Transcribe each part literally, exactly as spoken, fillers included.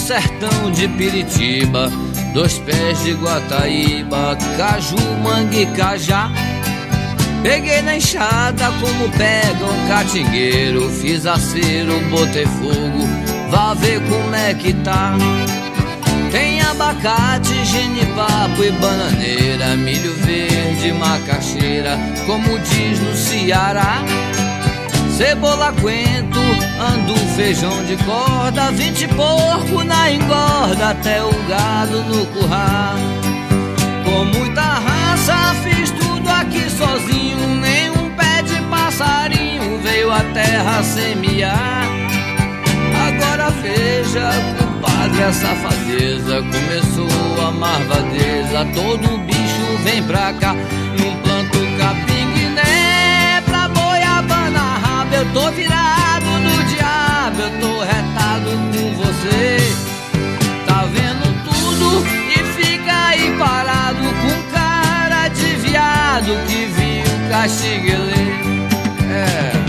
sertão de Piritiba, dois pés de Guataíba, caju, mangue, cajá. Peguei na enxada como pega um catingueiro, fiz acero, botei fogo, vá ver como é que tá. Tem abacate, genipapo e bananeira, milho verde, macaxeira, como diz no Ceará. Cebola, coentro, andu, feijão de corda, vinte porco na engorda, até o gado no curral. Com muita raça fiz tudo aqui sozinho, nenhum pé de passarinho veio à terra semear. Agora veja, compadre, a safadeza começou a marvadeza, todo bicho vem pra cá, não planto capim-guiné pra goiabana raba. Eu tô virado no diabo, eu tô retado com você. Tá vendo tudo e fica aí parado com cara de viado que viu caxiguelê. É.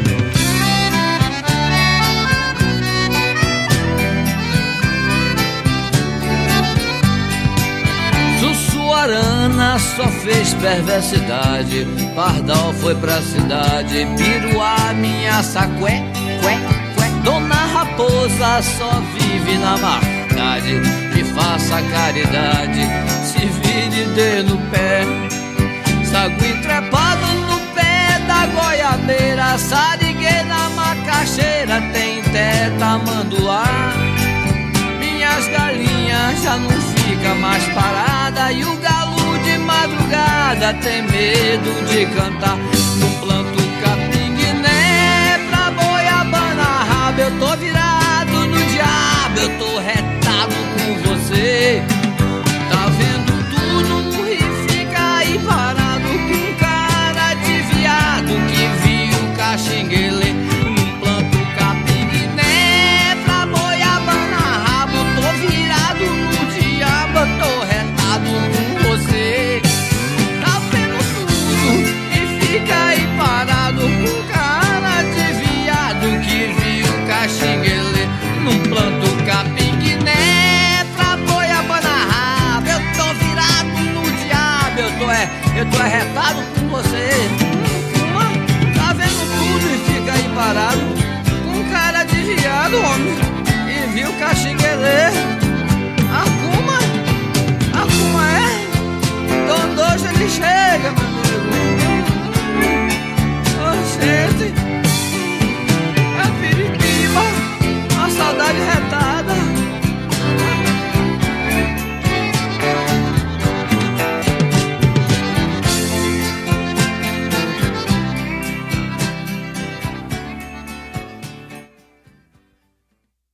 Sussuarana só fez perversidade, Pardal foi pra cidade, Piruá, minha sacué, cué, cué. Dona Raposa só vive na maldade, me faça caridade, se vire e dê no pé. Sagui trepado no pé da goiabeira, sariguei na macaxeira, tem teta manduá. Minhas galinhas já não fica mais parada, e o galo de madrugada tem medo de cantar. Não planto capim-guiné pra goiabana raba. Eu tô virado no diabo, eu tô retado com você. Tá vendo tudo e fica aí parado com cara de viado que viu caxinguelê. Não planto capim-guiné pra goiabana raba. Eu tô virado no diabo, eu tô retado com você. Tá vendo tudo e fica aí parado com cara de viado que viu caxinguelê. Não planto capim-guiné pra goiabana raba. Eu tô virado no diabo, eu tô, é, eu tô retado com você. Tá vendo tudo e fica aí parado com cara de viado, homem.